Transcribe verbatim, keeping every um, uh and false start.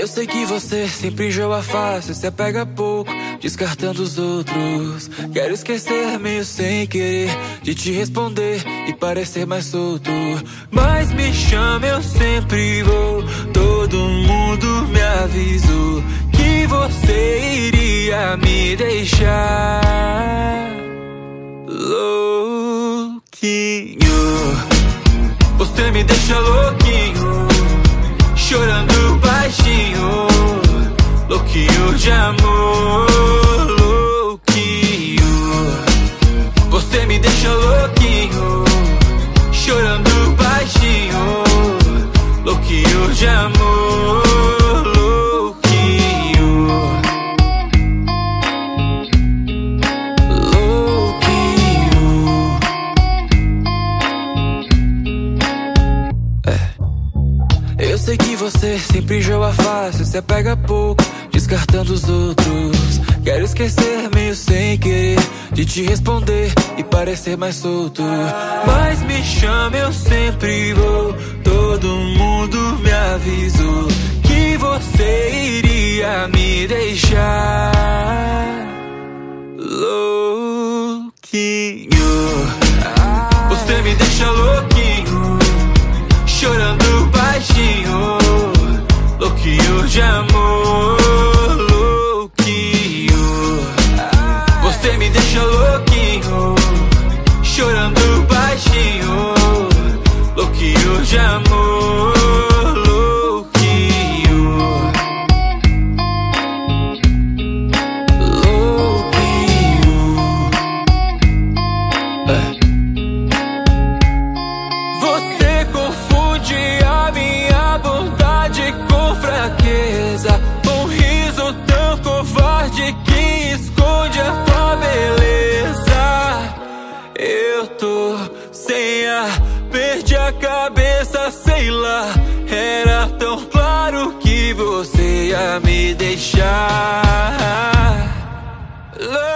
Eu sei que você sempre enjoa fácil, se apega pouco, descartando os outros. Quero esquecer meio sem querer de te responder e parecer mais solto. Mas me chama, eu sempre vou. Todo mundo me avisou que você iria me deixar louquinho. Você me deixa louquinho, chorando baixinho, louquinho de amor, louquinho. Você me deixa louquinho, chorando baixinho, louquinho de amor, louquinho, louquinho. É. Eu sei que você sempre enjoa fácil, se apega pouco, descartando os outros. Quero esquecer meio sem querer de te responder e parecer mais solto. Mas me chama, eu sempre vou. Todo mundo me avisou que você iria me deixar louquinho. Você me deixa louquinho, chorando baixinho, louquinho de amor, louquinho. Você me deixa louquinho, chorando baixinho, louquinho de amor, louquinho, louquinho. É. Você confunde a minha bondade com fraqueza, um riso tão covarde que esconde a tua beleza. Eu tô sem ar, perdi a cabeça, sei lá. Era tão claro que você ia me deixar.